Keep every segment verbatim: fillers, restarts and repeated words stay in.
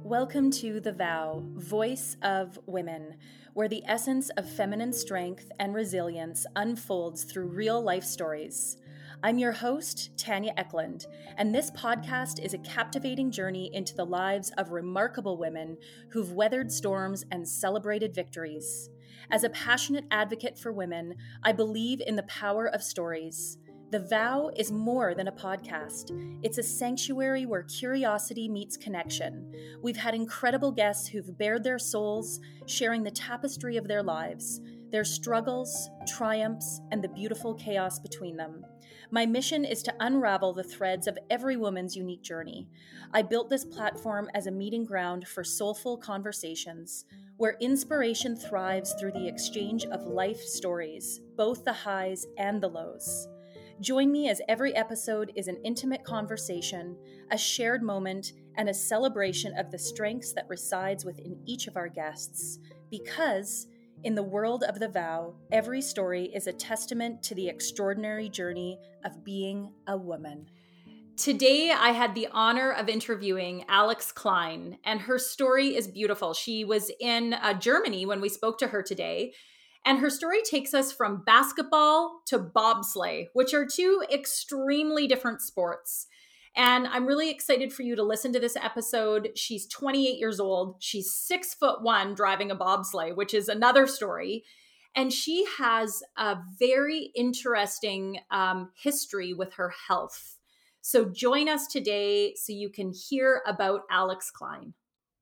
Welcome to The Vow, Voice of Women, where the essence of feminine strength and resilience unfolds through real life stories. I'm your host, Tanya Eklund, and this podcast is a captivating journey into the lives of remarkable women who've weathered storms and celebrated victories. As a passionate advocate for women, I believe in the power of stories. The Vow is more than a podcast. It's a sanctuary where curiosity meets connection. We've had incredible guests who've bared their souls, sharing the tapestry of their lives, their struggles, triumphs, and the beautiful chaos between them. My mission is to unravel the threads of every woman's unique journey. I built this platform as a meeting ground for soulful conversations, where inspiration thrives through the exchange of life stories, both the highs and the lows. Join me as every episode is an intimate conversation, a shared moment, and a celebration of the strengths that resides within each of our guests. Because, in the world of The Vow, every story is a testament to the extraordinary journey of being a woman. Today, I had the honor of interviewing Alex Klein, and her story is beautiful. She was in uh, Germany when we spoke to her today. And her story takes us from basketball to bobsleigh, which are two extremely different sports. And I'm really excited for you to listen to this episode. She's twenty-eight years old. She's six foot one driving a bobsleigh, which is another story. And she has a very interesting um, history with her health. So join us today so you can hear about Alex Klein.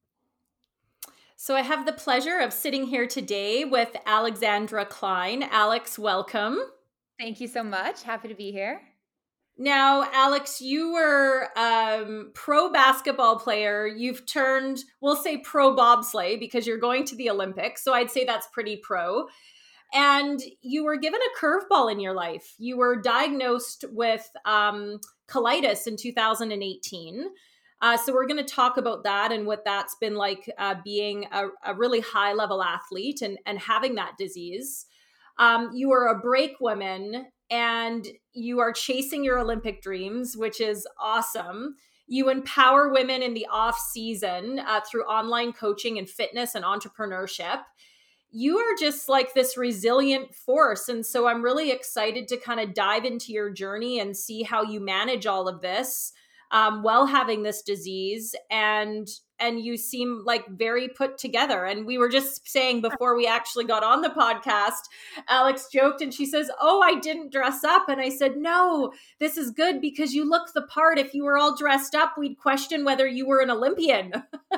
So I have the pleasure of sitting here today with Alexandra Klein. Alex, welcome. Thank you so much. Happy to be here. Now, Alex, you were um, pro basketball player. You've turned, we'll say pro bobsleigh because you're going to the Olympics. So I'd say that's pretty pro. And you were given a curveball in your life. You were diagnosed with um, colitis in two thousand eighteen. Uh, so we're going to talk about that and what that's been like uh, being a, a really high level athlete and, and having that disease. Um, you are a break woman and you are chasing your Olympic dreams, which is awesome. You empower women in the off season uh, through online coaching and fitness and entrepreneurship. You are just like this resilient force. And so I'm really excited to kind of dive into your journey and see how you manage all of this um, while having this disease. And and you seem like very put together. And we were just saying before we actually got on the podcast, Alex joked and she says, "Oh, I didn't dress up." And I said, "No, this is good because you look the part. If you were all dressed up, we'd question whether you were an Olympian."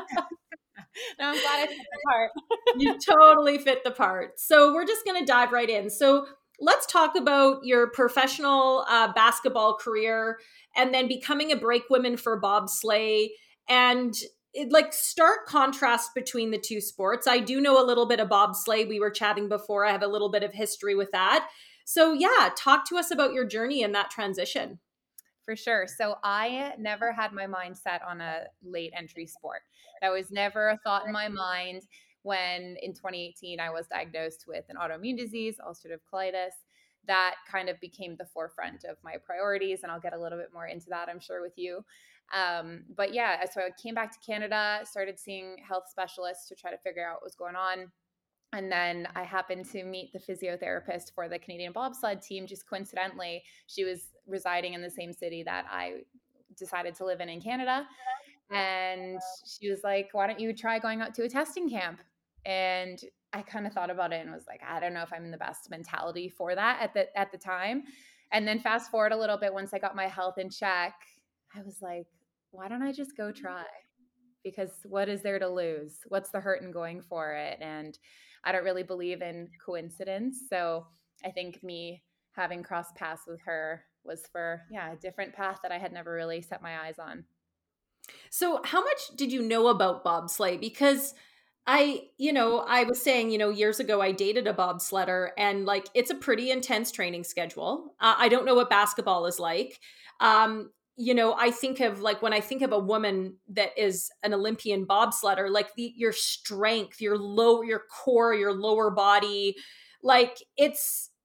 No, I'm glad I fit the part. You totally fit the part. So we're just going to dive right in. So let's talk about your professional uh, basketball career and then becoming a break woman for bobsleigh and it, like stark contrast between the two sports. I do know a little bit of bobsleigh. We were chatting before. I have a little bit of history with that. So yeah, talk to us about your journey and that transition. For sure. So I never had my mind set on a late entry sport. That was never a thought in my mind when in twenty eighteen I was diagnosed with an autoimmune disease, ulcerative colitis. That kind of became the forefront of my priorities. And I'll get a little bit more into that, I'm sure, with you. Um, but yeah, so I came back to Canada, started seeing health specialists to try to figure out what was going on. And then I happened to meet the physiotherapist for the Canadian bobsled team. Just coincidentally, she was residing in the same city that I decided to live in in Canada. And she was like, "Why don't you try going out to a testing camp?" And I kind of thought about it and was like, I don't know if I'm in the best mentality for that at the at the time. And then fast forward a little bit, once I got my health in check, I was like, why don't I just go try? Because what is there to lose? What's the hurt in going for it? And I don't really believe in coincidence. So I think me having crossed paths with her was for, yeah, a different path that I had never really set my eyes on. So how much did you know about bobsleigh? Because I, you know, I was saying, you know, years ago I dated a bobsledder and like it's a pretty intense training schedule. Uh, I don't know what basketball is like. Um, you know, I think of like when I think of a woman that is an Olympian bobsledder, like the your strength, your low, your core, your lower body, like it's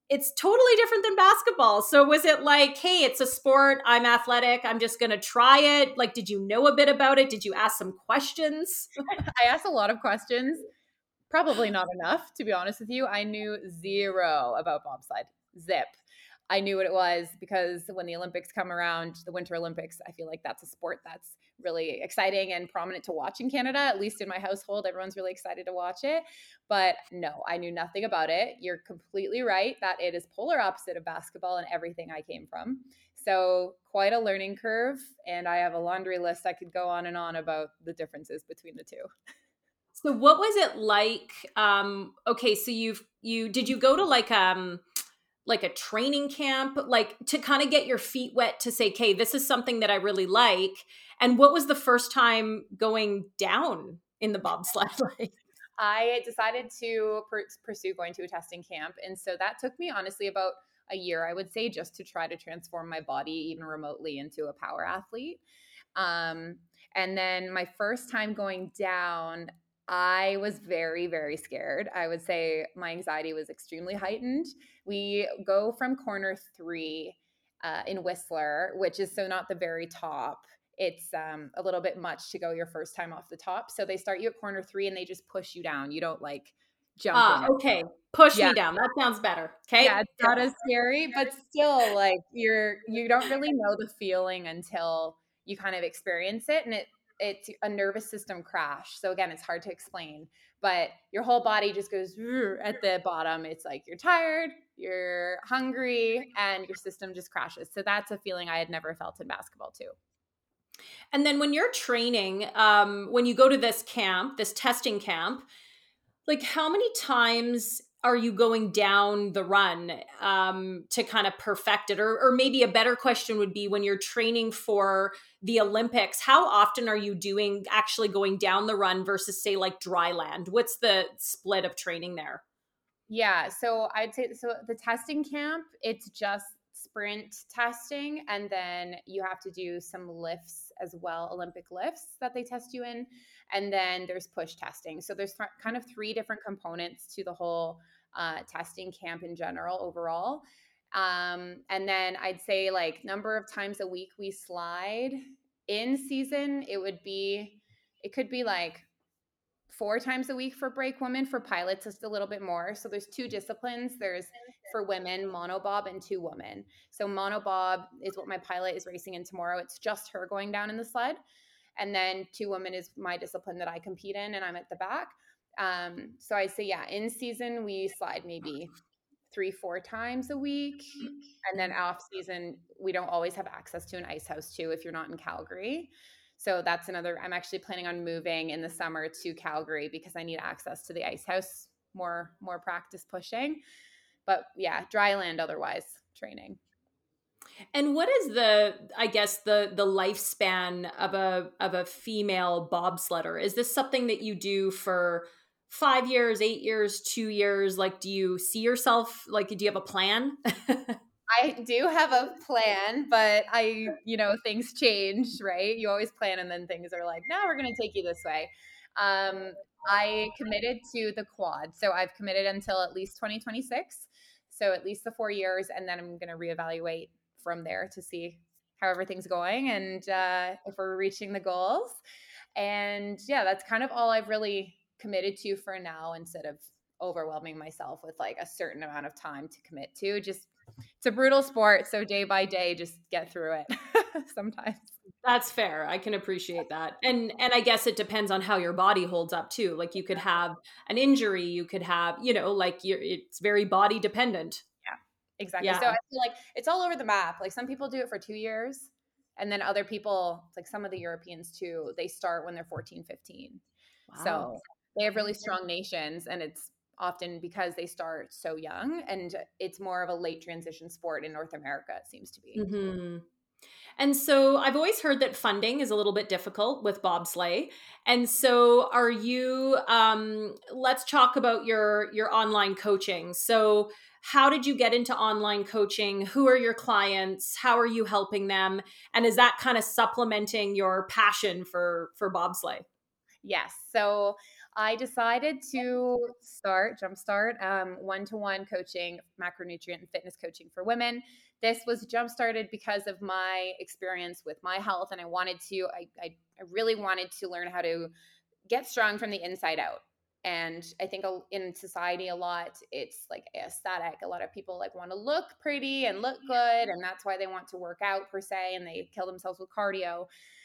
it's totally different than basketball. So was it like, hey, it's a sport, I'm athletic, I'm just going to try it? Like, did you know a bit about it? Did you ask some questions? I asked a lot of questions, probably not enough, to be honest with you. I knew zero about bobsled, zip. I knew what it was because when the Olympics come around, the Winter Olympics, I feel like that's a sport that's really exciting and prominent to watch in Canada. At least in my household, everyone's really excited to watch it. But no, I knew nothing about it. You're completely right that it is polar opposite of basketball and everything I came from. So quite a learning curve. And I have a laundry list. I could go on and on about the differences between the two. So what was it like? Um, okay, so you've you did you go to like um like a training camp, like to kind of get your feet wet to say, okay, this is something that I really like? And what was the first time going down in the bobsled like? I decided to per- pursue going to a testing camp. And so that took me honestly about a year, I would say, just to try to transform my body even remotely into a power athlete. Um, and then my first time going down, I was very, very scared. I would say my anxiety was extremely heightened. We go from corner three uh, in Whistler, which is so not the very top. It's um, a little bit much to go your first time off the top. So they start you at corner three and they just push you down. You don't like jump Ah, in. okay. Push Yeah. me down. That sounds better. Okay. Yeah, it's not as scary, but still like you're you don't really know the feeling until you kind of experience it, and it it's a nervous system crash. So again, it's hard to explain, but your whole body just goes at the bottom. It's like you're tired, you're hungry, and your system just crashes. So that's a feeling I had never felt in basketball too. And then when you're training, um, when you go to this camp, this testing camp, like how many times are you going down the run um, to kind of perfect it? Or, or maybe a better question would be when you're training for the Olympics, how often are you doing actually going down the run versus say like dry land? What's the split of training there? Yeah, so I'd say so the testing camp, it's just sprint testing, and then you have to do some lifts as well, Olympic lifts that they test you in, and then there's push testing. So there's th- kind of three different components to the whole uh, testing camp in general overall. Um, and then I'd say like number of times a week we slide in season, it would be it could be like four times a week for brake women. For pilots, just a little bit more. So there's two disciplines. There's for women, monobob and two women. So monobob is what my pilot is racing in tomorrow. It's just her going down in the sled. And then two women is my discipline that I compete in, and I'm at the back. Um, so I say, yeah, in season, we slide maybe three, four times a week. And then off season, we don't always have access to an ice house too if you're not in Calgary. So that's another, I'm actually planning on moving in the summer to Calgary because I need access to the ice house, more, more practice pushing. But yeah, dry land otherwise training. And what is the, I guess the the lifespan of a of a female bobsledder? Is this something that you do for five years, eight years, two years? Like, do you see yourself? Like, do you have a plan? I do have a plan, but I, you know, things change, right? You always plan and then things are like, no, we're going to take you this way. Um, I committed to the quad. So I've committed until at least twenty twenty-six. So at least the four years. And then I'm going to reevaluate from there to see how everything's going and uh, if we're reaching the goals. And yeah, that's kind of all I've really committed to for now instead of overwhelming myself with like a certain amount of time to commit to. Just it's a brutal sport, so day by day, just get through it sometimes. That's fair. I can appreciate that. And and I guess it depends on how your body holds up too. Like you could have an injury, you could have, you know, like you're it's very body dependent. Yeah, exactly. Yeah. So I feel like it's all over the map. Like some people do it for two years, and then other people, like some of the Europeans too, they start when they're fourteen, fifteen. Wow. So they have really strong nations, and it's often because they start so young, and it's more of a late transition sport in North America, it seems to be. Hmm. And so I've always heard that funding is a little bit difficult with bobsleigh. And so are you um let's talk about your your online coaching. So how did you get into online coaching? Who are your clients? How are you helping them? And is that kind of supplementing your passion for for bobsleigh? Yes. So I decided to start, jumpstart, um, one-to-one coaching, macronutrient and fitness coaching for women. This was jump-started because of my experience with my health. And I wanted to, I, I, I really wanted to learn how to get strong from the inside out. And I think in society a lot, it's like aesthetic. A lot of people like want to look pretty and look good. And that's why they want to work out per se. And they kill themselves with cardio.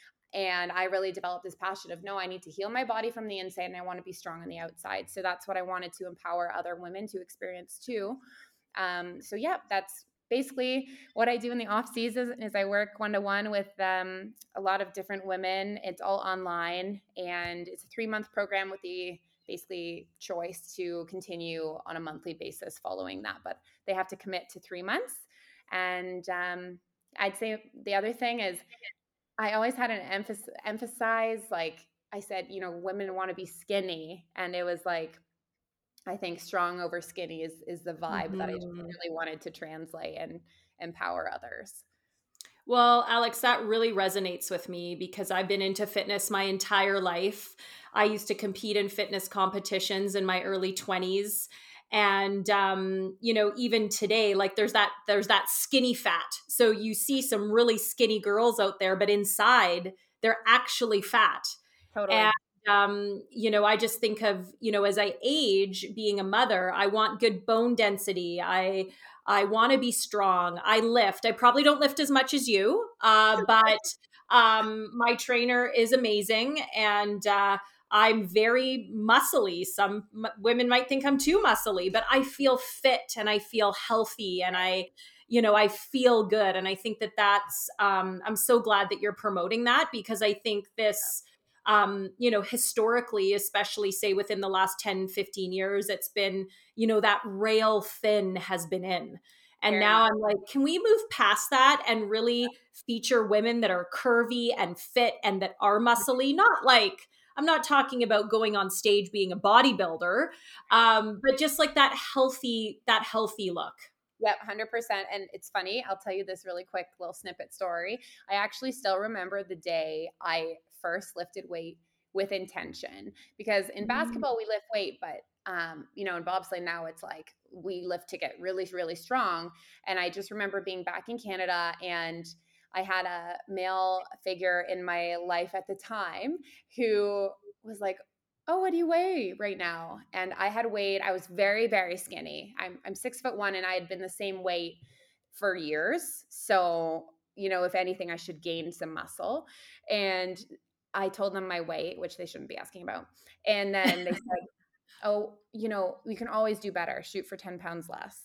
And I really developed this passion of, no, I need to heal my body from the inside and I want to be strong on the outside. So that's what I wanted to empower other women to experience too. Um, so yeah, that's basically what I do in the off season is I work one-to-one with um, a lot of different women. It's all online and it's a three month program with the basically choice to continue on a monthly basis following that, but they have to commit to three months. And um, I'd say the other thing is I always had an emphasis, emphasize, like I said, you know, women want to be skinny. And it was like, I think strong over skinny is, is the vibe mm-hmm. that I just really wanted to translate and empower others. Well, Alex, that really resonates with me because I've been into fitness my entire life. I used to compete in fitness competitions in my early twenties. And, um, you know, even today, like there's that, there's that skinny fat. So you see some really skinny girls out there, but inside they're actually fat. Totally. And, um, you know, I just think of, you know, as I age, being a mother, I want good bone density. I, I want to be strong. I lift. I probably don't lift as much as you, uh, but, um, my trainer is amazing. And, uh, I'm very muscly. Some m- women might think I'm too muscly, but I feel fit and I feel healthy and I, you know, I feel good. And I think that that's, um, I'm so glad that you're promoting that because I think this, um, you know, historically, especially say within the last ten, fifteen years, it's been, you know, that rail thin has been in. And Very now nice. I'm like, can we move past that and really feature women that are curvy and fit and that are muscly? Not like, I'm not talking about going on stage being a bodybuilder, um, but just like that healthy, that healthy look. Yep, one hundred percent. And it's funny, I'll tell you this really quick little snippet story. I actually still remember the day I first lifted weight with intention because in basketball we lift weight, but um, you know, in bobsleigh now it's like we lift to get really, really strong. And I just remember being back in Canada and I had a male figure in my life at the time who was like, oh, what do you weigh right now? And I had weighed, I was very, very skinny. I'm, I'm six foot one and I had been the same weight for years. So, you know, if anything, I should gain some muscle. And I told them my weight, which they shouldn't be asking about. And then they said, oh, you know, we can always do better. Shoot for ten pounds less.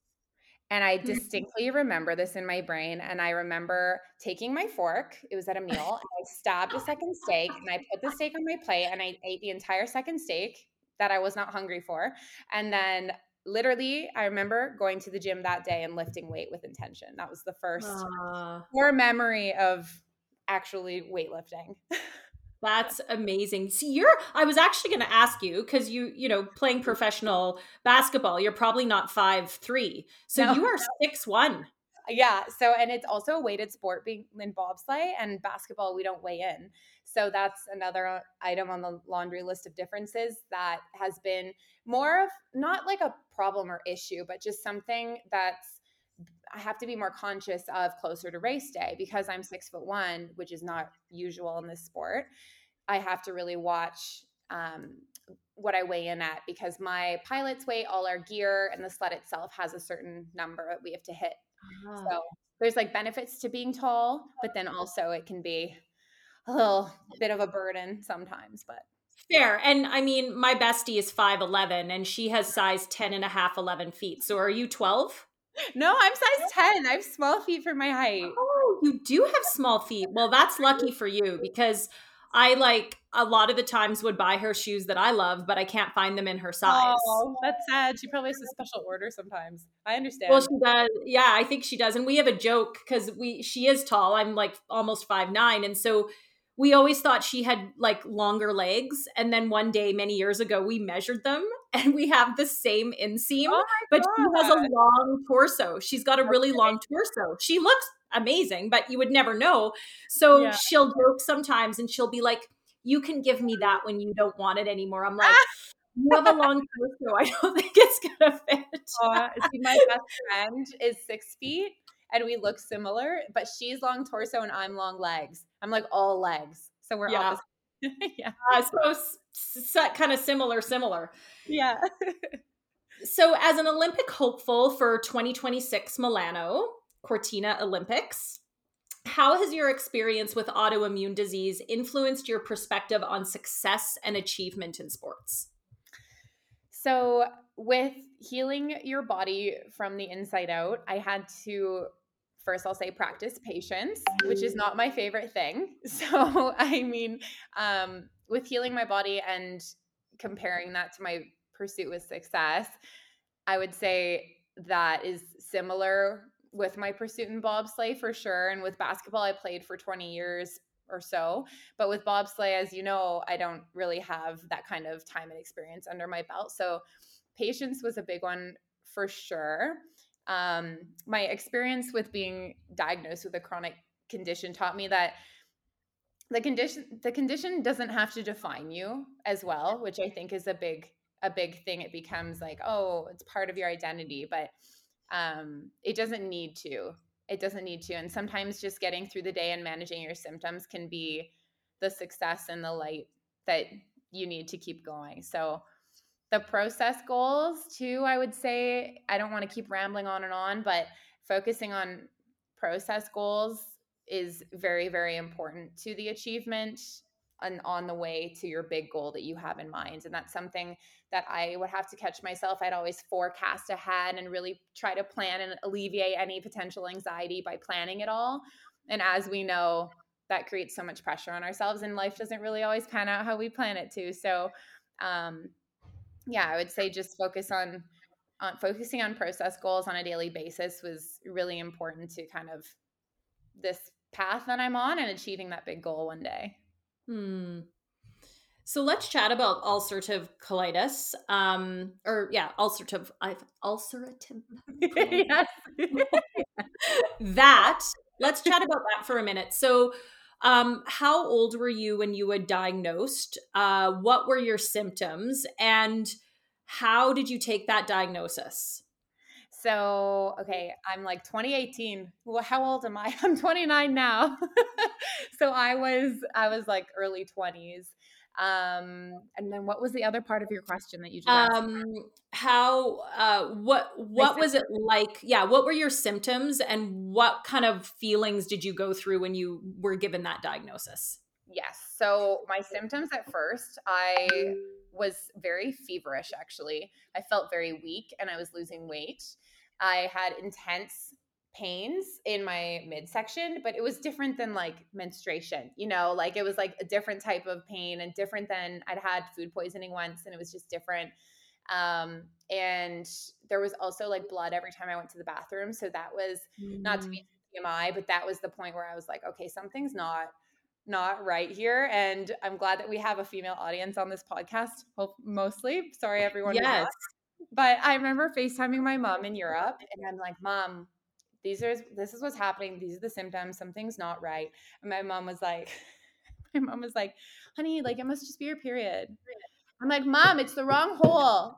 And I distinctly remember this in my brain. And I remember taking my fork, it was at a meal, and I stabbed a second steak and I put the steak on my plate and I ate the entire second steak that I was not hungry for. And then literally, I remember going to the gym that day and lifting weight with intention. That was the first uh, core memory of actually weightlifting. That's amazing. See, you're, I was actually going to ask you, because you, you know, playing professional basketball, you're probably not five three. So no, you are six one. Yeah. So, and it's also a weighted sport being in bobsleigh and basketball, we don't weigh in. So that's another item on the laundry list of differences that has been more of not like a problem or issue, but just something that's, I have to be more conscious of closer to race day because I'm six foot one, which is not usual in this sport. I have to really watch um, what I weigh in at because my pilots weight, all our gear, and the sled itself has a certain number that we have to hit. Oh. So there's like benefits to being tall, but then also it can be a little bit of a burden sometimes, but. Fair. And I mean, my bestie is five eleven and she has size ten and a half, eleven feet. So are you twelve? No, I'm size ten. I have small feet for my height. Oh, you do have small feet. Well, that's lucky for you because I like a lot of the times would buy her shoes that I love, but I can't find them in her size. Oh, that's sad. She probably has a special order sometimes. I understand. Well, she does. Yeah, I think she does. And we have a joke because we she is tall. I'm like almost five nine. And so we always thought she had like longer legs. And then one day, many years ago, we measured them and we have the same inseam, oh but God. She has a long torso. She's got a really okay. long torso. She looks amazing, but you would never know. So yeah. She'll joke sometimes and she'll be like, you can give me that when you don't want it anymore. I'm like, you have a long torso. I don't think it's going to fit. Uh, see, my best friend is six feet and we look similar, but she's long torso and I'm long legs. I'm like all legs. So we're Yeah. opposite. Yeah. Uh, so s- s- kind of similar, similar. Yeah. So as an Olympic hopeful for twenty twenty-six Milano Cortina Olympics, how has your experience with autoimmune disease influenced your perspective on success and achievement in sports? So, with healing your body from the inside out, I had to first, I'll say, practice patience, which is not my favorite thing. So, I mean, um, with healing my body and comparing that to my pursuit with success, I would say that is similar with my pursuit in bobsleigh for sure. And with basketball, I played for twenty years or so. But with bobsleigh, as you know, I don't really have that kind of time and experience under my belt. So patience was a big one for sure. Um, my experience with being diagnosed with a chronic condition taught me that the condition the condition doesn't have to define you as well, which I think is a big a big thing. It becomes like, oh, it's part of your identity, but um, it doesn't need to. It doesn't need to. And sometimes just getting through the day and managing your symptoms can be the success and the light that you need to keep going. So the process goals too, I would say, I don't want to keep rambling on and on, but focusing on process goals is very, very important to the achievement and on the way to your big goal that you have in mind. And that's something that I would have to catch myself. I'd always forecast ahead and really try to plan and alleviate any potential anxiety by planning it all. And as we know, that creates so much pressure on ourselves, and life doesn't really always pan out how we plan it to. So, um, yeah, I would say just focus on on focusing on process goals on a daily basis was really important to kind of this path that I'm on and achieving that big goal one day. Hmm. So let's chat about ulcerative colitis. Um, or yeah, ulcerative, I've ulcerative colitis. Yes. That, let's chat about that for a minute. So, um, how old were you when you were diagnosed? Uh, what were your symptoms? And how did you take that diagnosis? So, okay, I'm like twenty eighteen. Well, how old am I? I'm twenty-nine now. So I was I was like early twenties. Um, and then what was the other part of your question that you just asked? Um, how, uh, what, My what was it like? Yeah. What were your symptoms and what kind of feelings did you go through when you were given that diagnosis? Yes. So my symptoms at first, I was very feverish actually. I felt very weak and I was losing weight. I had intense pains in my midsection, but it was different than like menstruation, you know, like it was like a different type of pain and different than I'd had food poisoning once and it was just different. Um, and there was also like blood every time I went to the bathroom. So that was not to be Mm. T M I, but that was the point where I was like, okay, something's not not right here. And I'm glad that we have a female audience on this podcast, hope mostly. Sorry, everyone who's Yes. not. But I remember FaceTiming my mom in Europe, and I'm like, Mom, these are this is what's happening. These are the symptoms. Something's not right. And my mom was like, my mom was like, honey, like it must just be your period. I'm like, Mom, it's the wrong hole.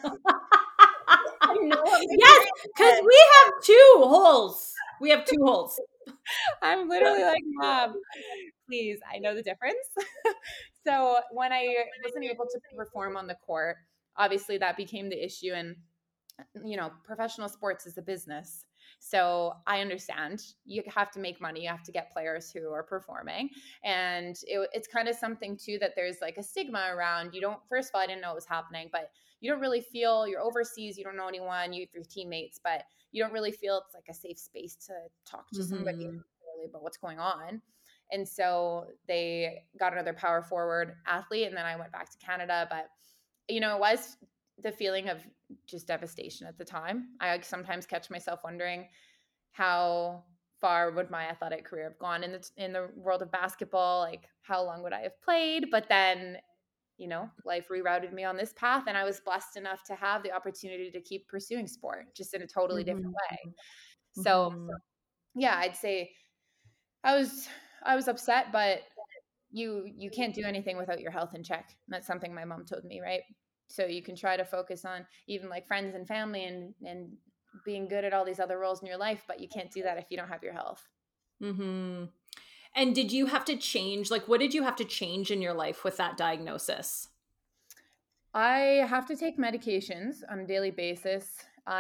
I know what my Yes, because period is. we have two holes. We have two holes. I'm literally like, Mom, please, I know the difference. So when I wasn't able to perform on the court, obviously that became the issue. And, you know, professional sports is a business. So I understand you have to make money. You have to get players who are performing. And it, it's kind of something too that there's like a stigma around. You don't, first of all, I didn't know what was happening, but you don't really feel you're overseas. You don't know anyone, you have your teammates, but you don't really feel it's like a safe space to talk to somebody Mhm. really about what's going on. And so they got another power forward athlete. And then I went back to Canada. But, you know, it was the feeling of just devastation at the time. I sometimes catch myself wondering how far would my athletic career have gone in the in the world of basketball? Like, how long would I have played? But then, you know, life rerouted me on this path, and I was blessed enough to have the opportunity to keep pursuing sport just in a totally different Mhm. way. So, Mhm. yeah, I'd say I was I was upset, but you you can't do anything without your health in check. And that's something my mom told me, right? So you can try to focus on even like friends and family and and being good at all these other roles in your life, but you can't do that if you don't have your health. Mm-hmm. And did you have to change, like, what did you have to change in your life with that diagnosis? I have to take medications on a daily basis.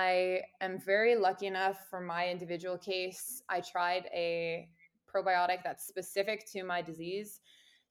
I am very lucky enough for my individual case. I tried a probiotic that's specific to my disease.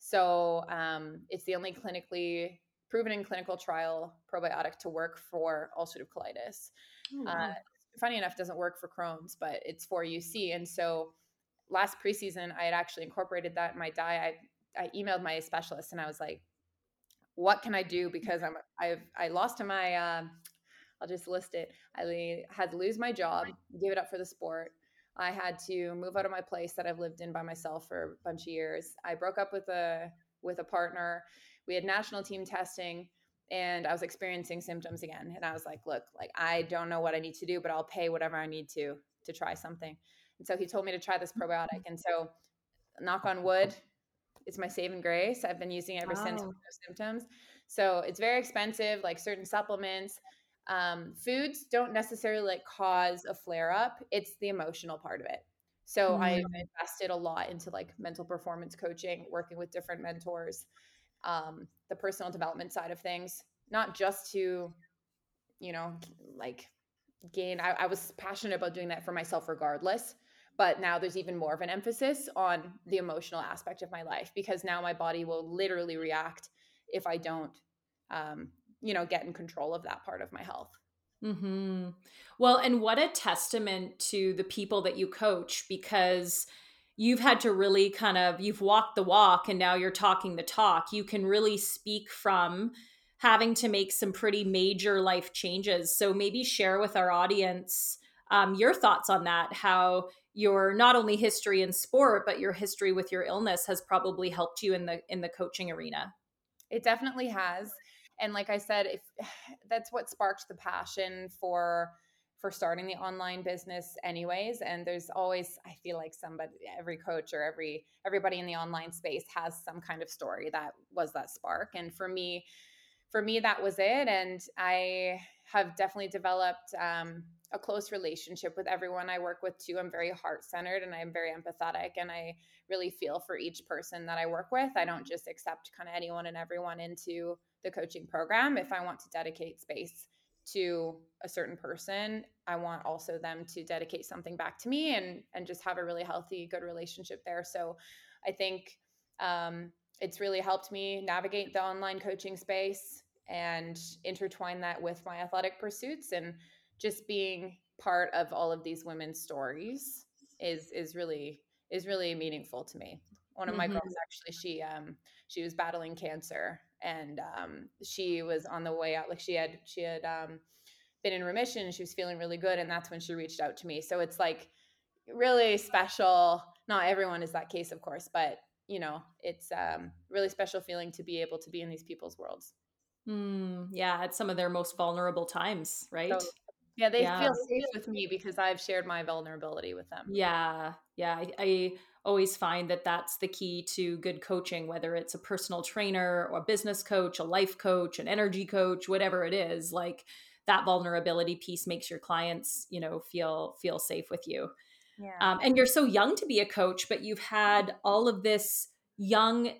So um, it's the only clinically proven in clinical trial probiotic to work for ulcerative colitis. Oh, Uh, wow. Funny enough, doesn't work for Crohn's, but it's for U C. And so last preseason, I had actually incorporated that in my diet. I, I emailed my specialist and I was like, what can I do? Because I'm I've I lost to my uh, I'll just list it. I had to lose my job, give it up for the sport. I had to move out of my place that I've lived in by myself for a bunch of years. I broke up with a with a partner. We had national team testing and I was experiencing symptoms again. And I was like, look, like I don't know what I need to do, but I'll pay whatever I need to to try something. And so he told me to try this probiotic. And so knock on wood, it's my saving grace. I've been using it ever since with Wow. no symptoms. So it's very expensive, like certain supplements. Um, foods don't necessarily like cause a flare up. It's the emotional part of it. So I Mm. invested a lot into like mental performance coaching, working with different mentors, um, the personal development side of things, not just to, you know, like gain. I, I was passionate about doing that for myself regardless. But now there's even more of an emphasis on the emotional aspect of my life because now my body will literally react if I don't, um, you know, get in control of that part of my health. Hmm. Well, and what a testament to the people that you coach, because you've had to really kind of, you've walked the walk and now you're talking the talk. You can really speak from having to make some pretty major life changes. So maybe share with our audience um, your thoughts on that, how your not only history in sport, but your history with your illness has probably helped you in the in the coaching arena. It definitely has. And like I said, if that's what sparked the passion for for starting the online business anyways. And there's always, I feel like somebody, every coach or every everybody in the online space has some kind of story that was that spark. And for me, for me, that was it. And I have definitely developed um, a close relationship with everyone I work with too. I'm very heart centered and I'm very empathetic and I really feel for each person that I work with. I don't just accept kind of anyone and everyone into the coaching program. If I want to dedicate space to a certain person, I want also them to dedicate something back to me and and just have a really healthy, good relationship there. So I think um, it's really helped me navigate the online coaching space and intertwine that with my athletic pursuits, and just being part of all of these women's stories is is really is really meaningful to me. One of my girls, Hmm. actually, she um she was battling cancer and um she was on the way out. Like she had she had um been in remission and she was feeling really good, and that's when she reached out to me. So it's like really special. Not everyone is that case, of course, but you know, it's um really special feeling to be able to be in these people's worlds. Mm, yeah, at some of their most vulnerable times, right? So yeah, they Yeah. feel safe with me because I've shared my vulnerability with them. Yeah, yeah. I, I always find that that's the key to good coaching, whether it's a personal trainer or a business coach, a life coach, an energy coach, whatever it is. Like that vulnerability piece makes your clients, you know, feel feel safe with you. Yeah. Um, and you're so young to be a coach, but you've had all of this young,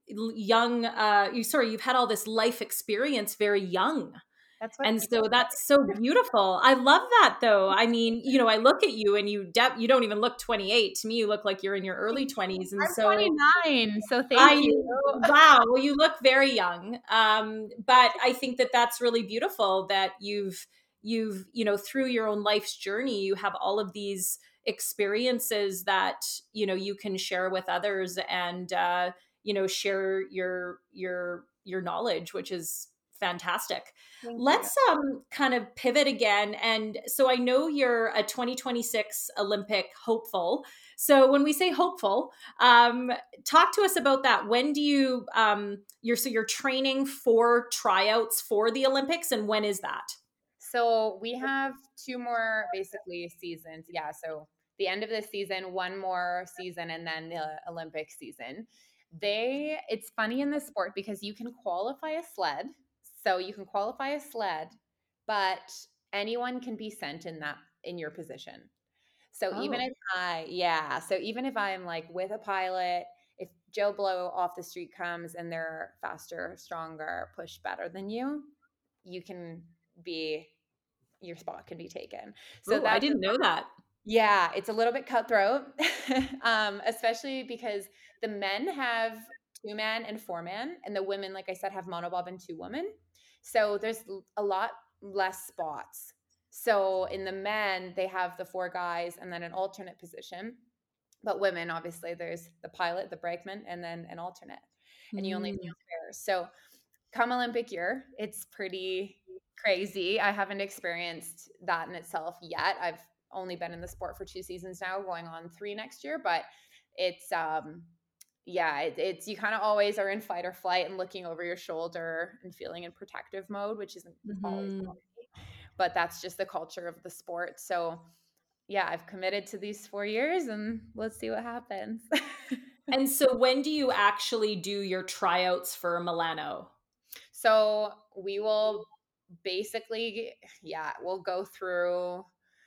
young. Uh, you sorry, you've had all this life experience very young. That's what And people so that's so beautiful. I love that though. I mean, you know, I look at you and you de- you don't even look twenty-eight. To me, you look like you're in your early twenties. And I'm so twenty-nine, so thank I you. wow, well you look very young. Um but I think that that's really beautiful that you've you've, you know, through your own life's journey, you have all of these experiences that, you know, you can share with others and uh you know, share your your your knowledge, which is fantastic. Thank you. Let's um kind of pivot again. And so I know you're a twenty twenty-six Olympic hopeful. So when we say hopeful, um, talk to us about that. When do you um you're so you're training for tryouts for the Olympics, and when is that? So we have two more basically seasons. Yeah. So the end of this season, one more season, and then the Olympic season. They, it's funny in this sport because you can qualify a sled. So you can qualify a sled, but anyone can be sent in that, in your position. So even Oh. if I, yeah, so even if I'm like with a pilot, if Joe Blow off the street comes and they're faster, stronger, push better than you, you can be, your spot can be taken. So Oh, I that's, didn't know that. yeah, it's a little bit cutthroat, um, especially because the men have two man and four man, and the women, like I said, have monobob and two women. So there's l- a lot less spots. So in the men, they have the four guys and then an alternate position. But women, obviously, there's the pilot, the brakeman, and then an alternate, and you only have Mm. two pairs. So come Olympic year, it's pretty crazy. I haven't experienced that in itself yet. I've only been in the sport for two seasons now, going on three next year, but it's um yeah, it, it's, you kind of always are in fight or flight and looking over your shoulder and feeling in protective mode, which isn't always Mhm. healthy, but that's just the culture of the sport. So yeah, I've committed to these four years and let's see what happens. And so when do you actually do your tryouts for Milano? So we will basically, yeah, we'll go through.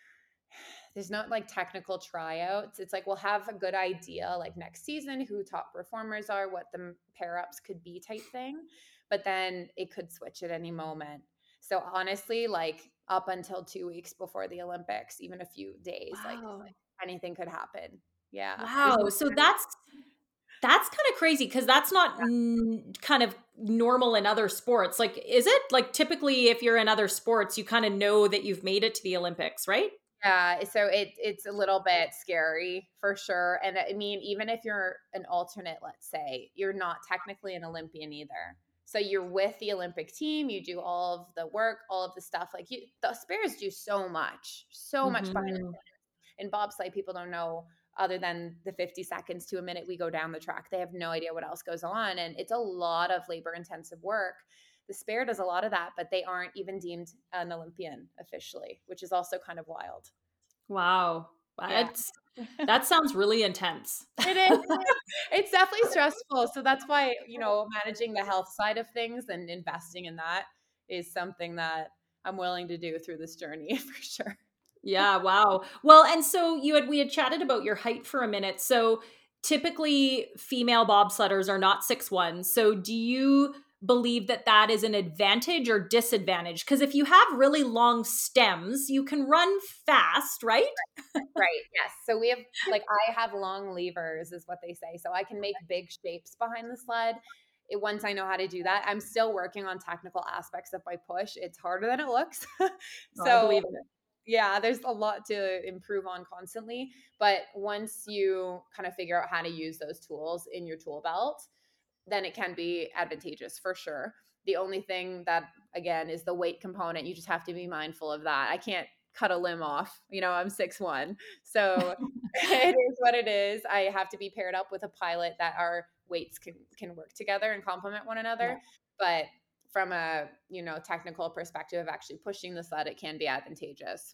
There's not like technical tryouts. It's like we'll have a good idea like next season who top performers are, what the pair ups could be type thing. But then it could switch at any moment. So honestly, like up until two weeks before the Olympics, even a few days, like Wow. anything could happen. Yeah. There's Wow. no, So that's that's kind of crazy because that's not n- kind of normal in other sports. Like, is it like typically if you're in other sports, you kind of know that you've made it to the Olympics, right? yeah, so it it's a little bit scary for sure. And I mean, even if you're an alternate, let's say, you're not technically an Olympian either. So you're with the Olympic team, you do all of the work, all of the stuff. Like you, the Spears do so much, so much behind the Hmm. scenes. In bobsleigh, people don't know other than the fifty seconds to a minute we go down the track. They have no idea what else goes on. And it's a lot of labor intensive work. The Spear does a lot of that, but they aren't even deemed an Olympian officially, which is also kind of wild. Wow. Yeah. That's, that sounds really intense. It is. It's definitely stressful. So that's why, you know, managing the health side of things and investing in that is something that I'm willing to do through this journey for sure. Yeah, wow. Well, and so you had we had chatted about your height for a minute. So typically female bobsledders are not six one. So do you believe that that is an advantage or disadvantage? Because if you have really long stems, you can run fast, right? Right. Yes. So we have, like, I have long levers, is what they say. So I can make big shapes behind the sled. It, once I know how to do that, I'm still working on technical aspects of my push. It's harder than it looks. No, I So believe in it. yeah, there's a lot to improve on constantly. But once you kind of figure out how to use those tools in your tool belt, then it can be advantageous for sure. The only thing that, again, is the weight component. You just have to be mindful of that. I can't cut a limb off. You know, I'm six one. So it is what it is. I have to be paired up with a pilot that our weights can can work together and complement one Yeah. another. But from a, you know, technical perspective of actually pushing the sled, it can be advantageous.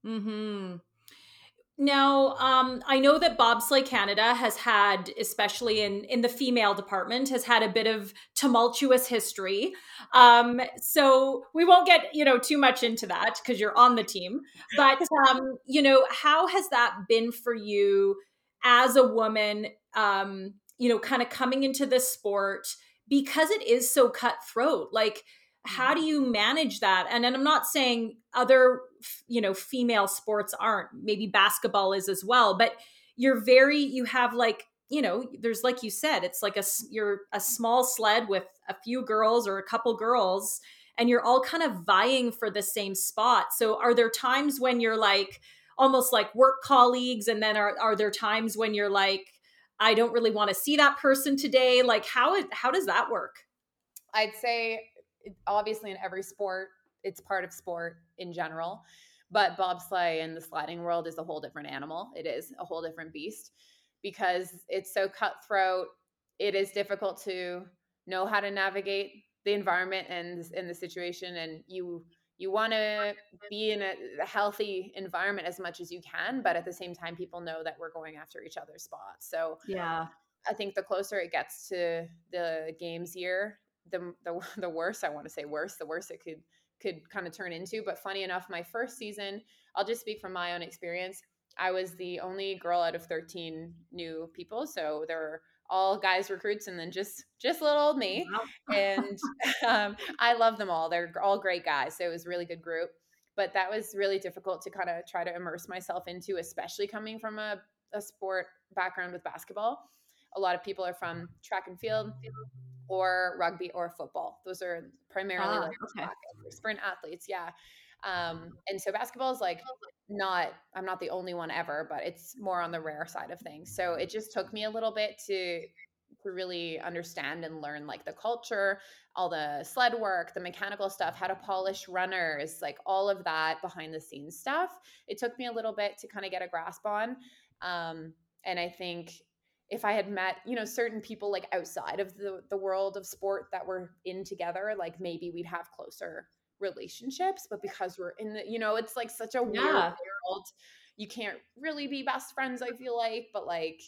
Hmm. Now, um, I know that Bobsleigh Canada has had, especially in in the female department, has had a bit of tumultuous history. Um, so we won't get you know too much into that because you're on the team. But um, you know, how has that been for you as a woman? Um, you know, kind of coming into this sport because it is so cutthroat. Like, how do you manage that? And, and I'm not saying other you know female sports aren't, maybe basketball is as well, but you're very, you have like, you know there's, like you said, it's like a you're a small sled with a few girls or a couple girls, and you're all kind of vying for the same spot. So are there times when you're like almost like work colleagues, and then are, are there times when you're like, I don't really want to see that person today? Like, how it how does that work? I'd say obviously in every sport, it's part of sport in general, but bobsleigh in the sliding world is a whole different animal. It is a whole different beast because it's so cutthroat. It is difficult to know how to navigate the environment and in the situation, and you you want to be in a, a healthy environment as much as you can, but at the same time people know that we're going after each other's spots. So Yeah. I think the closer it gets to the games year, the the the worse, I want to say worse, the worse it could could kind of turn into. But funny enough, my first season, I'll just speak from my own experience. I was the only girl out of thirteen new people, so there were all guys recruits and then just just little old me. Wow. And um, I love them all. They're all great guys, so it was a really good group. But that was really difficult to kind of try to immerse myself into, especially coming from a, a sport background with basketball. A lot of people are from track and field or rugby or football. Those are primarily Ah, like okay. track or sprint athletes. Yeah. Um, and so basketball is like not, I'm not the only one ever, but it's more on the rare side of things. So it just took me a little bit to, to really understand and learn like the culture, all the sled work, the mechanical stuff, how to polish runners, like all of that behind the scenes stuff. It took me a little bit to kind of get a grasp on. Um, and I think if I had met, you know, certain people like outside of the the world of sport that we're in together, like maybe we'd have closer relationships. But because we're in the, you know, it's like such a weird Yeah. world. You can't really be best friends, I feel like, but like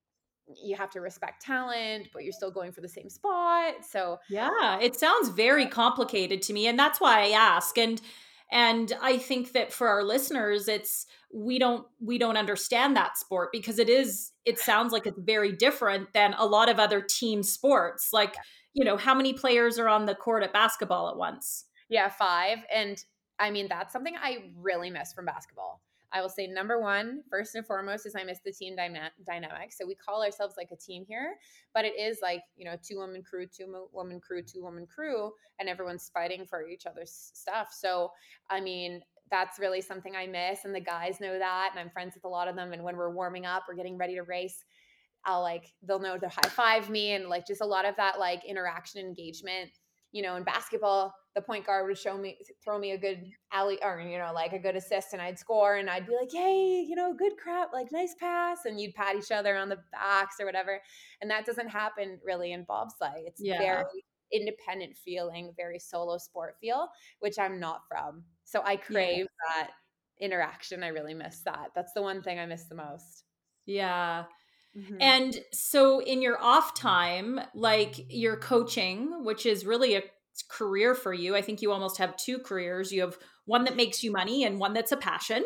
you have to respect talent, but you're still going for the same spot. So Yeah, it sounds very complicated to me, and that's why I ask. And and I think that for our listeners, it's we don't we don't understand that sport because it is it sounds like it's very different than a lot of other team sports. Like, you know, how many players are on the court at basketball at once? yeah, five. And I mean, that's something I really miss from basketball. I will say number one, first and foremost, is I miss the team dyma- dynamic. So we call ourselves like a team here, but it is like, you know, two woman crew, two mo- woman crew, two woman crew, and everyone's fighting for each other's stuff. So, I mean, that's really something I miss. And the guys know that. And I'm friends with a lot of them. And when we're warming up or getting ready to race, I'll like, they'll know to high five me and like just a lot of that like interaction engagement. You know, in basketball, the point guard would show me, throw me a good alley or, you know, like a good assist and I'd score and I'd be like, yay, you know, good crap, like nice pass. And you'd pat each other on the backs or whatever. And that doesn't happen really in bobsleigh. It's very Yeah. independent feeling, very solo sport feel, which I'm not from. So I Yeah. crave that interaction. I really miss that. That's the one thing I miss the most. Yeah. Mm-hmm. And so in your off time, like you're coaching, which is really a career for you. I think you almost have two careers. You have one that makes you money and one that's a passion.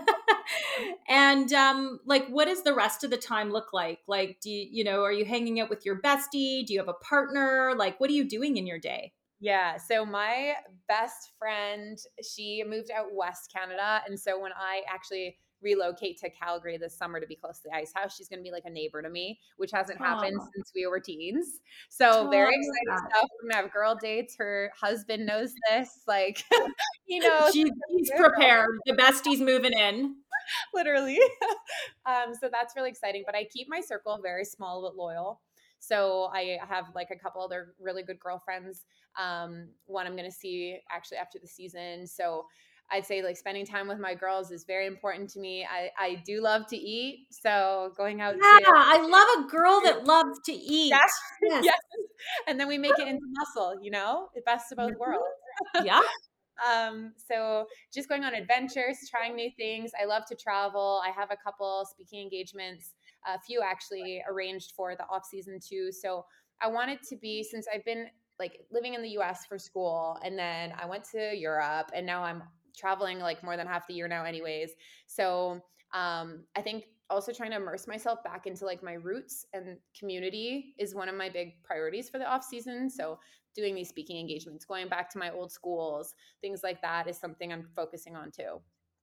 And um like what does the rest of the time look like? Like do you, you know, are you hanging out with your bestie? Do you have a partner? Like what are you doing in your day? Yeah. So my best friend, she moved out west Canada. And so when I actually relocate to Calgary this summer to be close to the ice house, she's going to be like a neighbor to me, which hasn't happened Oh, since we were teens. So oh, very I love exciting that. stuff. We're going to have girl dates. Her husband knows this. Like, he knows. She, she's prepared. The bestie's moving in. Literally. um, so that's really exciting. But I keep my circle very small but loyal. So I have like a couple other really good girlfriends. Um, one I'm going to see actually after the season. So I'd say like spending time with my girls is very important to me. I, I do love to eat. So going out Yeah, to, I love a girl that loves to yeah, eat. Yes. yes. And then we make it into muscle, you know, the best of both Mhm. worlds. Yeah. Um, so just going on adventures, trying new things. I love to travel. I have a couple speaking engagements, a few actually arranged for the off season too. So I wanted to be, since I've been like living in the U S for school and then I went to Europe and now I'm traveling like more than half the year now anyways. So um, I think also trying to immerse myself back into like my roots and community is one of my big priorities for the off season. So doing these speaking engagements, going back to my old schools, things like that is something I'm focusing on too.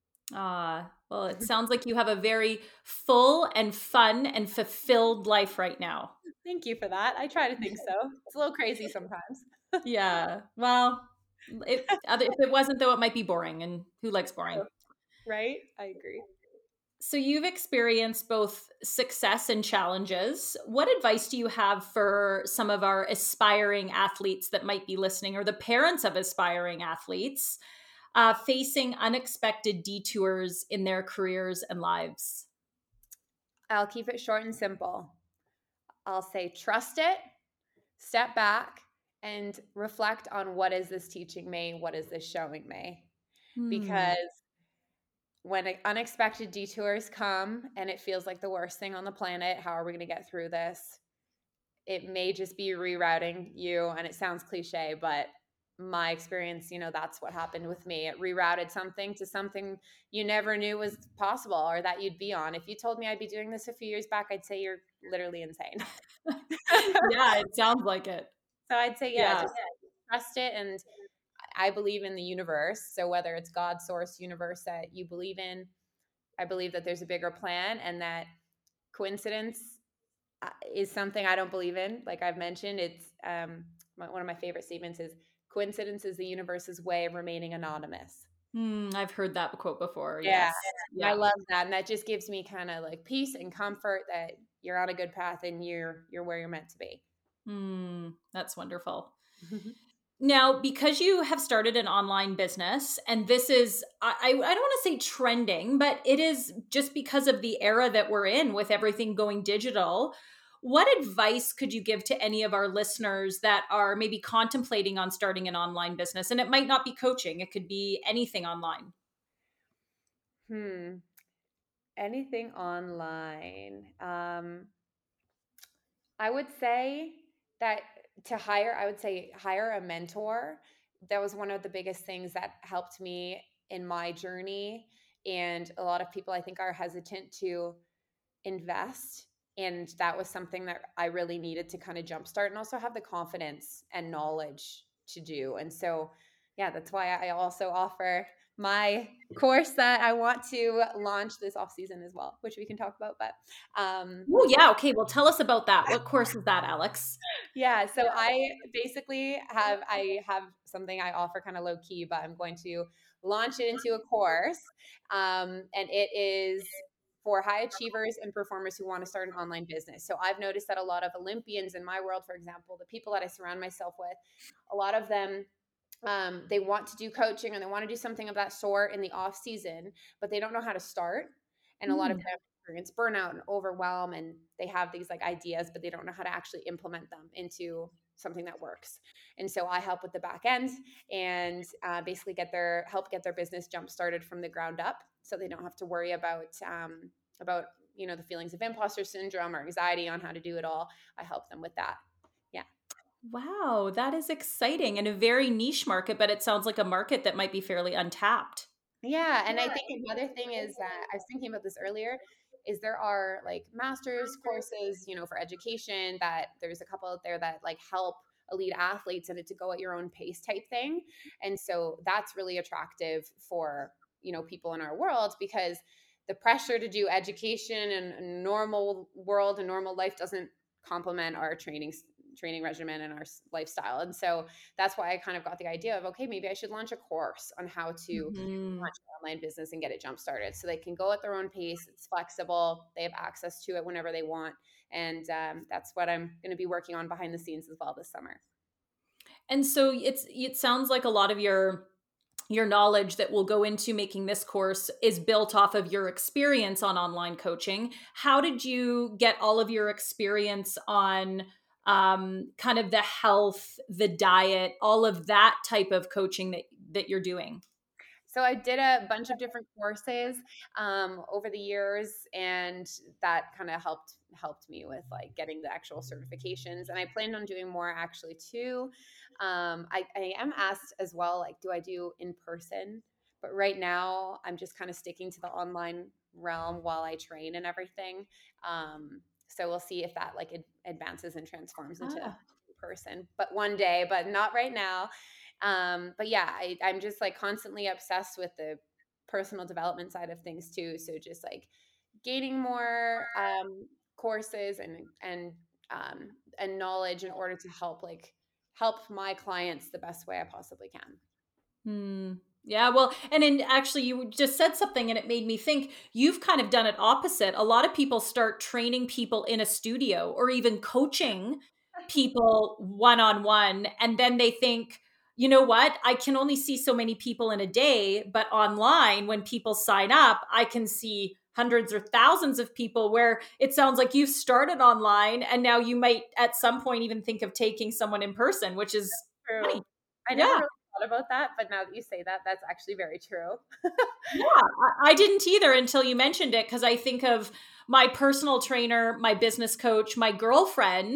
Ah, well, it sounds like you have a very full and fun and fulfilled life right now. Thank you for that. I try to think so. It's a little crazy sometimes. Yeah. Well, if other if it wasn't though, it might be boring, and who likes boring? Right? I agree. So you've experienced both success and challenges. What advice do you have for some of our aspiring athletes that might be listening, or the parents of aspiring athletes uh, facing unexpected detours in their careers and lives? I'll keep it short and simple. I'll say trust it, step back, and reflect on what is this teaching me? What is this showing me? Hmm. Because when unexpected detours come and it feels like the worst thing on the planet, how are we going to get through this? it may just be rerouting you, and it sounds cliche, but my experience, you know, that's what happened with me. It rerouted something to something you never knew was possible or that you'd be on. If you told me I'd be doing this a few years back, I'd say you're literally insane. Yeah, it sounds like it. So I'd say, yeah, Yeah. just trust it. And I believe in the universe. So whether it's God, source, universe that you believe in, I believe that there's a bigger plan, and that coincidence uh, is something I don't believe in. Like I've mentioned, it's um, my, one of my favorite statements is coincidence is the universe's way of remaining anonymous. Hmm, I've heard that quote before. Yeah. Yes. I Yeah. love that. And that just gives me kind of like peace and comfort that you're on a good path and you're, you're where you're meant to be. Hmm, that's wonderful. Now, because you have started an online business, and this is, I, I don't want to say trending, but it is just because of the era that we're in with everything going digital. What advice could you give to any of our listeners that are maybe contemplating on starting an online business? And it might not be coaching, it could be anything online. Hmm. Anything online. Um, I would say that to hire, I would say hire a mentor. That was one of the biggest things that helped me in my journey. And a lot of people, I think, are hesitant to invest. And that was something that I really needed to kind of jumpstart and also have the confidence and knowledge to do. And so, yeah, that's why I also offer my course that I want to launch this off season as well, which we can talk about. But um, Oh, yeah. Okay. Well, tell us about that. What course is that, Alex? yeah, so I basically have I have something I offer kind of low key, but I'm going to launch it into a course, um, and it is for high achievers and performers who want to start an online business. So I've noticed that a lot of Olympians in my world, for example, the people that I surround myself with, a lot of them um, they want to do coaching and they want to do something of that sort in the off season, but they don't know how to start. And a lot of Hmm. them experience burnout and overwhelm, and they have these like ideas, but they don't know how to actually implement them into something that works. And so I help with the back end and uh, basically get their help get their business jump started from the ground up, so they don't have to worry about um, about you know the feelings of imposter syndrome or anxiety on how to do it all. I help them with that. Yeah. Wow, that is exciting and a very niche market, but it sounds like a market that might be fairly untapped. Yeah, and I think another thing is that I was thinking about this earlier is there are like master's courses, you know, for education that there's a couple out there that like help elite athletes and it to go at your own pace type thing. And so that's really attractive for, you know, people in our world because the pressure to do education and a normal world and normal life doesn't complement our training training regimen and our lifestyle. And so that's why I kind of got the idea of, okay, maybe I should launch a course on how to Mhm. launch an online business and get it jump started so they can go at their own pace. It's flexible. They have access to it whenever they want. And um, that's what I'm going to be working on behind the scenes as well this summer. And so it's it sounds like a lot of your your knowledge that will go into making this course is built off of your experience on online coaching. How did you get all of your experience on um, kind of the health, the diet, all of that type of coaching that that you're doing? So I did a bunch of different courses um, over the years, and that kind of helped helped me with like getting the actual certifications. And I planned on doing more actually too. Um, I, I am asked as well, like, do I do in person? But right now, I'm just kind of sticking to the online realm while I train and everything. Um, so we'll see if that like ad- advances and transforms into Ah. person. But one day, but not right now. Um, but yeah, I, I'm just like constantly obsessed with the personal development side of things too. So just like gaining more um, courses and and um, and knowledge in order to help like help my clients the best way I possibly can. Hmm. Yeah, well, and then actually, you just said something and it made me think you've kind of done it opposite. A lot of people start training people in a studio or even coaching people one on one. And then they think, you know what? I can only see so many people in a day, but online, when people sign up, I can see hundreds or thousands of people. Where it sounds like you've started online and now you might at some point even think of taking someone in person, which is True. funny. I never Yeah. really thought about that, but now that you say that, that's actually very true. Yeah, I I didn't either until you mentioned it because I think of my personal trainer, my business coach, my girlfriend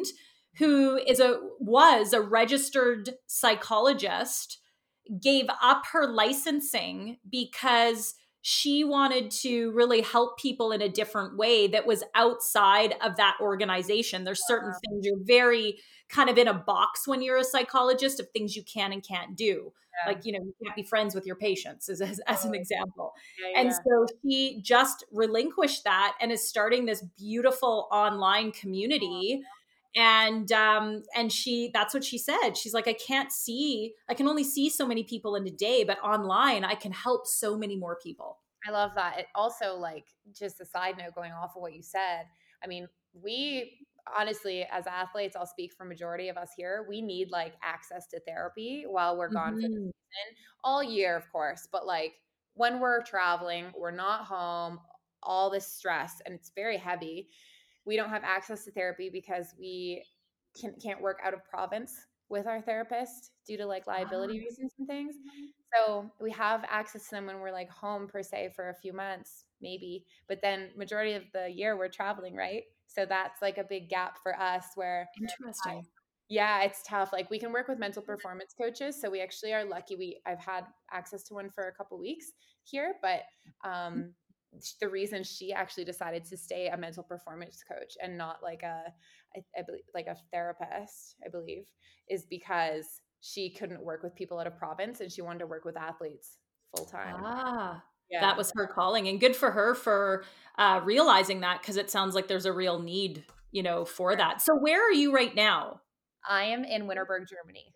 who is a was a registered psychologist, gave up her licensing because she wanted to really help people in a different way that was outside of that organization. There's certain things you're very kind of in a box when you're a psychologist of things you can and can't do. Yeah. Like, you know, you can't be friends with your patients as, as, as an example. Yeah, And yeah. so she just relinquished that and is starting this beautiful online community. And um and she that's what she said. She's like, I can't see, I can only see so many people in a day, but online I can help so many more people. I love that. It also, like, just a side note going off of what you said. I mean, we honestly, as athletes, I'll speak for majority of us here, we need like access to therapy while we're gone for the Mhm. season, all year, of course. But like when we're traveling, we're not home, all this stress, and it's very heavy. We don't have access to therapy because we can, can't work out of province with our therapist due to like liability Ah. reasons and things. So we have access to them when we're like home per se for a few months, maybe. But then majority of the year we're traveling, right? So that's like a big gap for us where Interesting. yeah, it's tough. Like we can work with mental performance coaches. So we actually are lucky. We I've had access to one for a couple weeks here, but um the reason she actually decided to stay a mental performance coach and not like a I, I believe like a therapist, I believe, is because she couldn't work with people out of province and she wanted to work with athletes full time. Ah, that Yeah. was her calling, and good for her for uh, realizing that, because it sounds like there's a real need, you know, for that. So where are you right now? I am in Winterberg, Germany.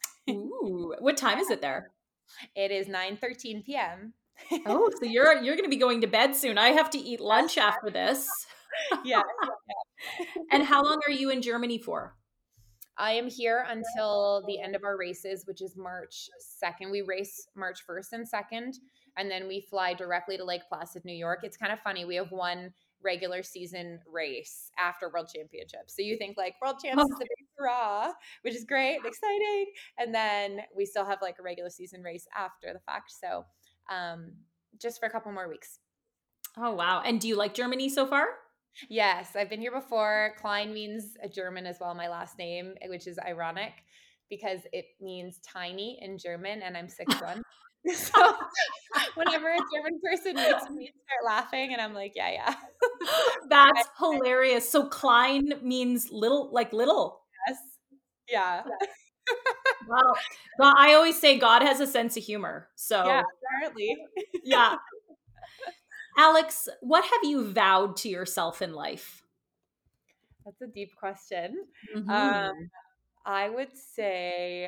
Ooh, what time is it there? It is nine thirteen p.m. Oh, so you're you're going to be going to bed soon. I have to eat lunch after this. Yeah. And how long are you in Germany for? I am here until the end of our races, which is March second. We race March first and second, and then we fly directly to Lake Placid, New York. It's kind of funny. We have one regular season race after World Championships. So you think like World Champs is the big hurrah, which is great and exciting. And then we still have like a regular season race after the fact. So um, just for a couple more weeks. Oh, wow. And do you like Germany so far? Yes, I've been here before. Klein means a German as well, my last name, which is ironic because it means tiny in German, and I'm six one. So whenever a German person meets me, they start laughing, and I'm like, yeah, yeah. That's hilarious. So Klein means little, like little. Yes. Yeah. Wow. God, I always say God has a sense of humor. So Yeah, apparently. yeah. Alex, what have you vowed to yourself in life? That's a deep question. Um, Mhm. I would say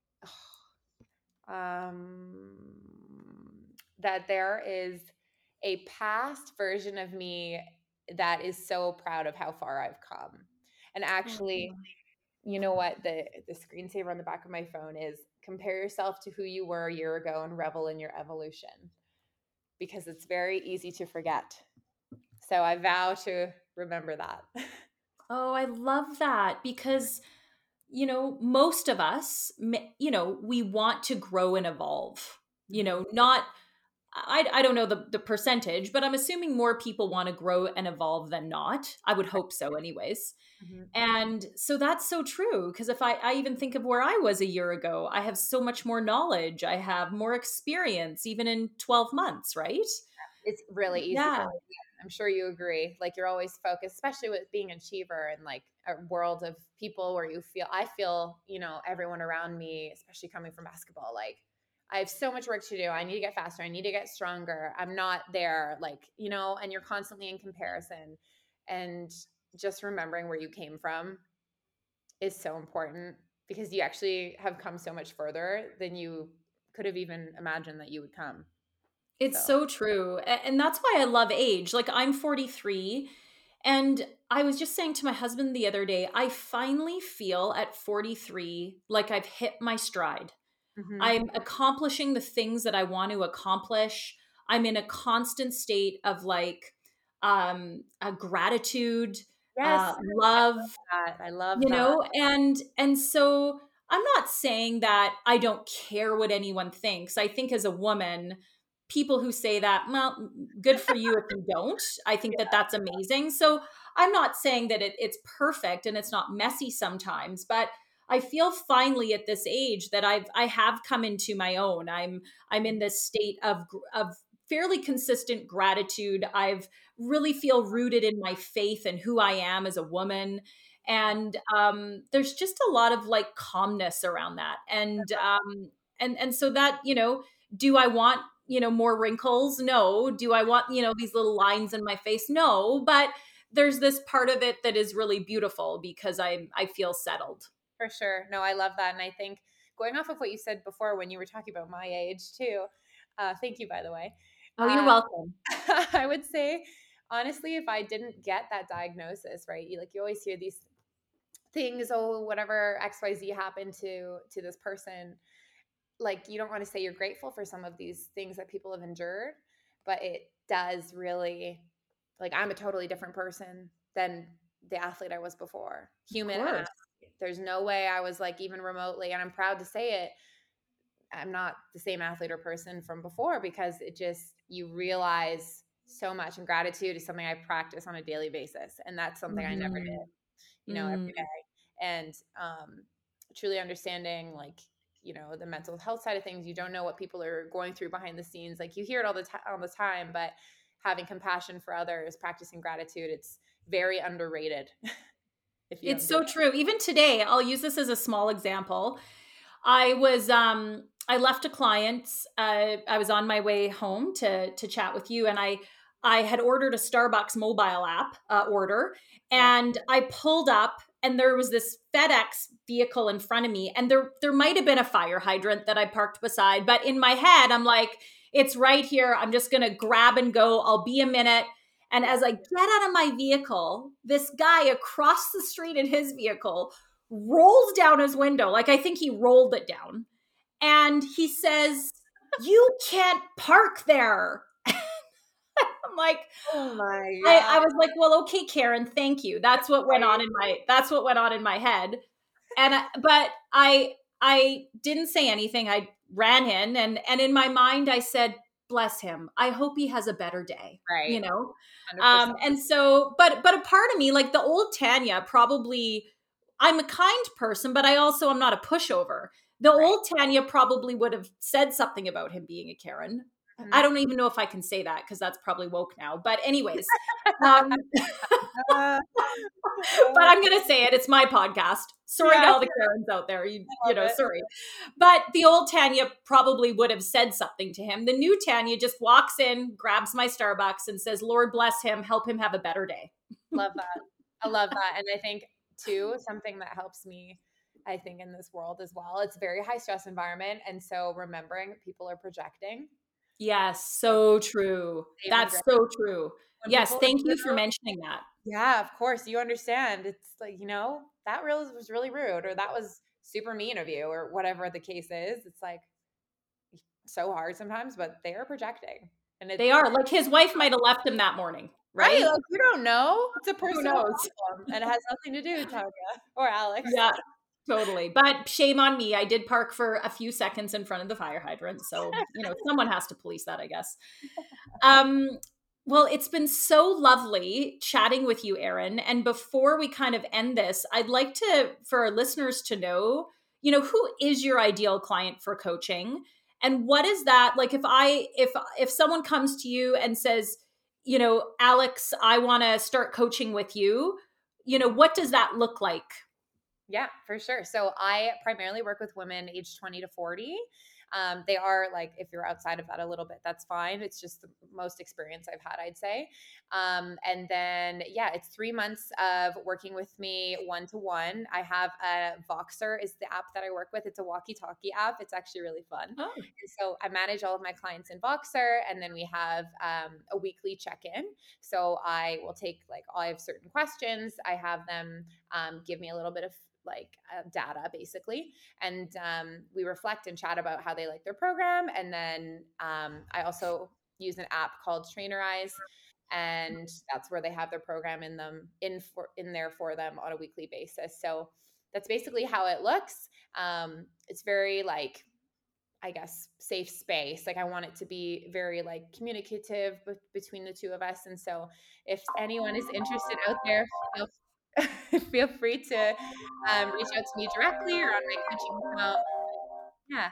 um, that there is a past version of me that is so proud of how far I've come. And actually, you know what? The the screensaver on the back of my phone is compare yourself to who you were a year ago and revel in your evolution because it's very easy to forget. So I vow to remember that. Oh, I love that, because, you know, most of us, m- you know, we want to grow and evolve, you know, not, I, I don't know the, the percentage, but I'm assuming more people want to grow and evolve than not. I would hope so, anyways. Mhm. And so that's so true. Because if I, I even think of where I was a year ago, I have so much more knowledge. I have more experience, even in twelve months, right? It's really easy Yeah. for me. I'm sure you agree. Like you're always focused, especially with being an achiever and like a world of people where you feel, I feel, you know, everyone around me, especially coming from basketball, like I have so much work to do. I need to get faster. I need to get stronger. I'm not there, like, you know, and you're constantly in comparison. And just remembering where you came from is so important because you actually have come so much further than you could have even imagined that you would come. It's So, so true. A- And that's why I love age. Like, I'm forty-three, and I was just saying to my husband the other day, I finally feel at forty-three like I've hit my stride. mhm. I'm accomplishing the things that I want to accomplish. I'm in a constant state of like um a gratitude, Yes, uh love, that. I love you that. know, and and so I'm not saying that I don't care what anyone thinks. I think as a woman, people who say that, well, good for you if you don't. I think that that's amazing. So I'm not saying that it, it's perfect and it's not messy sometimes, but I feel finally at this age that I've I have come into my own. I'm I'm in this state of of fairly consistent gratitude. I've really feel rooted in my faith and who I am as a woman. And um, there's just a lot of like calmness around that. And um, and and so that, you know, do I want, you know, more wrinkles? No. Do I want, you know, these little lines in my face? No. But there's this part of it that is really beautiful because I I feel settled. For sure. No, I love that. And I think going off of what you said before when you were talking about my age too, uh, thank you, by the way. Oh, you're Uh, welcome. I would say, honestly, if I didn't get that diagnosis, right? You like, you always hear these things, oh, whatever X Y Z happened to, to this person. Like, you don't want to say you're grateful for some of these things that people have endured, but it does really, like, I'm a totally different person than the athlete I was before. Human athlete. There's no way I was like even remotely, and I'm proud to say it, I'm not the same athlete or person from before, because it just, you realize so much, and gratitude is something I practice on a daily basis. And that's something mm-hmm. I never did, you know, mm-hmm. every day. And um, truly understanding, like, you know, the mental health side of things. You don't know what people are going through behind the scenes. Like, you hear it all the time, all the time, but having compassion for others, practicing gratitude, it's very underrated. If you it's so it. True. Even today, I'll use this as a small example. I was, um, I left a client. Uh, I was on my way home to to chat with you, and I I had ordered a Starbucks mobile app uh, order, and yeah. I pulled up, and there was this FedEx vehicle in front of me, and there there might have been a fire hydrant that I parked beside, but in my head, I'm like, it's right here. I'm just gonna grab and go. I'll be a minute. And as I get out of my vehicle, this guy across the street in his vehicle rolls down his window. Like, I think he rolled it down. And he says, "You can't park there." I'm like, oh my God. I, I was like, well, okay, Karen, thank you. That's what went on in my, that's what went on in my head. And, I, but I, I didn't say anything. I ran in, and, and in my mind, I said, bless him. I hope he has a better day. Right. You know? Um, and so, but, but a part of me, like the old Tanya, probably, I'm a kind person, but I also am not a pushover. The right. old Tanya probably would have said something about him being a Karen. Mm-hmm. I don't even know if I can say that, because that's probably woke now. But anyways, um, but I'm going to say it. It's my podcast. Sorry yeah. to all the Karens out there. You, you know, it. sorry. But the old Tanya probably would have said something to him. The new Tanya just walks in, grabs my Starbucks, and says, Lord bless him, help him have a better day. Love that. I love that. And I think, too, something that helps me, I think, in this world as well, it's a very high stress environment. And so remembering people are projecting. Yes, so true. That's so true. When yes, thank you for mentioning that. Yeah, of course. You understand. It's like, you know, that really was really rude, or that was super mean of you, or whatever the case is. It's like so hard sometimes, but they are projecting. And it's, they are. Like, his wife might have left him that morning, right? Right? Like, you don't know. It's a personal problem, and it has nothing to do with Tanya or Alex. Yeah. Totally. But shame on me. I did park for a few seconds in front of the fire hydrant. So, you know, someone has to police that, I guess. Um, well, it's been so lovely chatting with you, Erin. And before we kind of end this, I'd like to, for our listeners to know, you know, who is your ideal client for coaching? And what is that? Like, if I, if, if someone comes to you and says, you know, Alex, I want to start coaching with you, you know, what does that look like? Yeah, for sure. So I primarily work with women aged twenty to forty. Um, they are like, if you're outside of that a little bit, that's fine. It's just the most experience I've had, I'd say. Um, and then, yeah, it's three months of working with me one-to-one. I have a Voxer is the app that I work with. It's a walkie-talkie app. It's actually really fun. Oh. And so I manage all of my clients in Voxer, and then we have um, a weekly check-in. So I will take, like, I have certain questions. I have them um, give me a little bit of like uh, data basically. And um, we reflect and chat about how they like their program. And then um, I also use an app called Trainerize, and that's where they have their program in them in for in there for them on a weekly basis. So that's basically how it looks. Um, it's very like I guess, safe space. Like I want it to be very like communicative b- between the two of us. And so if anyone is interested out there, feel, feel free to um, reach out to me directly or on my coaching account. Yeah.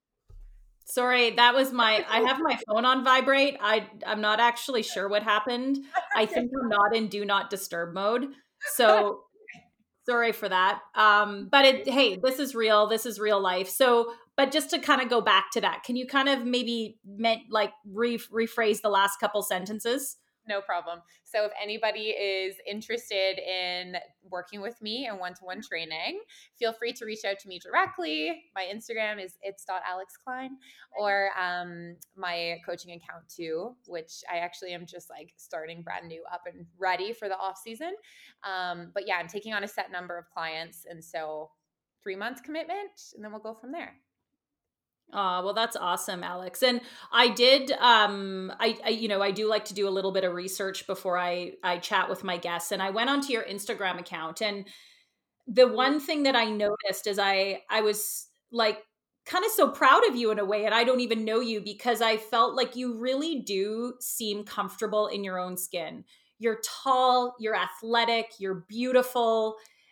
Sorry, that was my, I have my phone on vibrate. I, I'm not actually sure what happened. I think I'm not in do not disturb mode. So sorry for that. Um, but it, hey, this is real. This is real life. So, but just to kind of go back to that, can you kind of maybe meant like re- rephrase the last couple sentences? No problem. So if anybody is interested in working with me in one-to-one training, feel free to reach out to me directly. My Instagram is it's dot alex klein, or um, my coaching account too, which I actually am just like starting brand new up and ready for the off season. Um, but yeah, I'm taking on a set number of clients. And so three months commitment, and then we'll go from there. Oh, well, that's awesome, Alex. And I did, um, I, I, you know, I do like to do a little bit of research before I, I chat with my guests. And I went onto your Instagram account, and the one thing that I noticed is I, I was like kind of so proud of you in a way, and I don't even know you, because I felt like you really do seem comfortable in your own skin. You're tall, you're athletic, you're beautiful.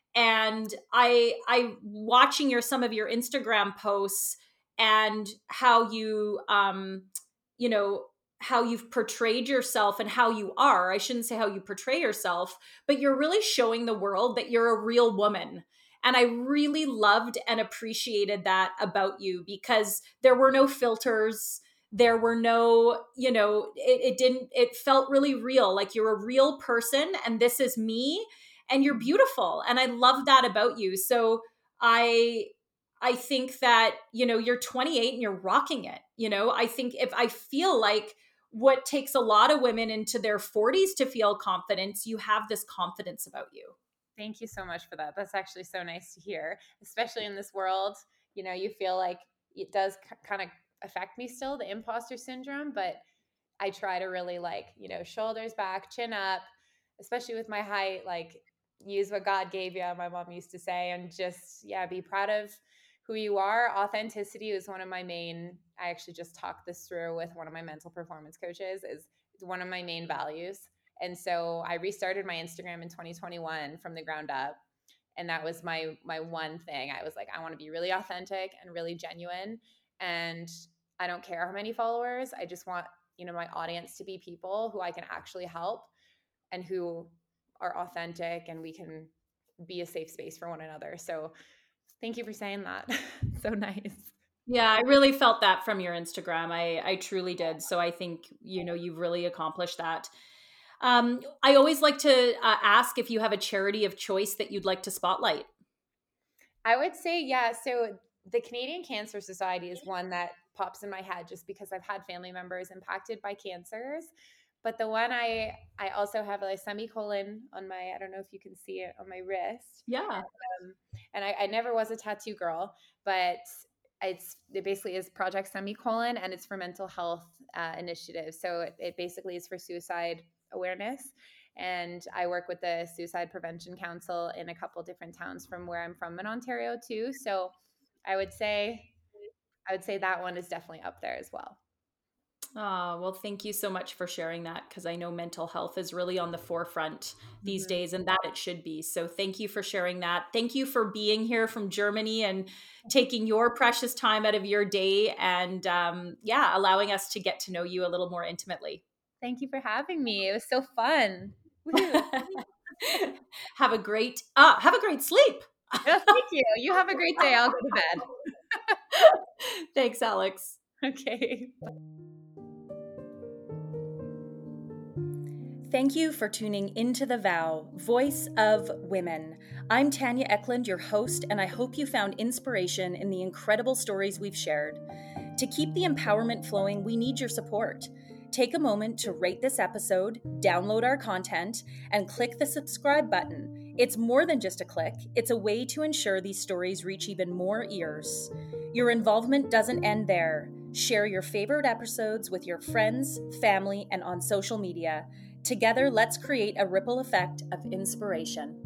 And I, I watching your, some of your Instagram posts, and how you um you know how you've portrayed yourself and how you are. I shouldn't say how you portray yourself, but you're really showing the world that you're a real woman. And I really loved and appreciated that about you, because there were no filters. There were no, you know, it, it didn't, it felt really real. Like you're a real person, and this is me, and you're beautiful. And I love that about you. So I, I think that, you know, you're twenty-eight and you're rocking it. You know, I think if I feel like what takes a lot of women into their forties to feel confidence, you have this confidence about you. Thank you so much for that. That's actually so nice to hear, especially in this world. You know, you feel like it does k- kind of affect me still, the imposter syndrome, but I try to really like, you know, shoulders back, chin up, especially with my height, like use what God gave you, my mom used to say, and just, yeah, be proud of who you are. Authenticity is one of my main, I actually just talked this through with one of my mental performance coaches, is one of my main values. And so I restarted my Instagram in twenty twenty-one from the ground up. And that was my my one thing. I was like, I want to be really authentic and really genuine. And I don't care how many followers. I just want, you know, my audience to be people who I can actually help and who are authentic, and we can be a safe space for one another. So thank you for saying that. So nice. Yeah, I really felt that from your Instagram. I, I truly did. So I think, you know, you've really accomplished that. Um, I always like to uh, ask if you have a charity of choice that you'd like to spotlight. I would say, yeah. So the Canadian Cancer Society is one that pops in my head just because I've had family members impacted by cancers. But the one I I also have a semicolon on my, I don't know if you can see it on my wrist. Yeah. Um, and I, I never was a tattoo girl, but it's it basically is Project Semicolon, and it's for mental health uh, initiatives. So it, it basically is for suicide awareness. And I work with the Suicide Prevention Council in a couple different towns from where I'm from in Ontario too. So I would say I would say that one is definitely up there as well. Oh, well, thank you so much for sharing that, because I know mental health is really on the forefront these Mm-hmm. days, and that it should be. So thank you for sharing that. Thank you for being here from Germany and taking your precious time out of your day, and um, yeah, allowing us to get to know you a little more intimately. Thank you for having me. It was so fun. Woo-hoo. Have a great uh, have a great sleep. Oh, thank you. You have a great day. I'll go to bed. Thanks, Alex. Okay. Thank you for tuning into The Vow, Voice of Women. I'm Tanya Eklund, your host, and I hope you found inspiration in the incredible stories we've shared. To keep the empowerment flowing, we need your support. Take a moment to rate this episode, download our content, and click the subscribe button. It's more than just a click, it's a way to ensure these stories reach even more ears. Your involvement doesn't end there. Share your favorite episodes with your friends, family, and on social media. Together, let's create a ripple effect of inspiration.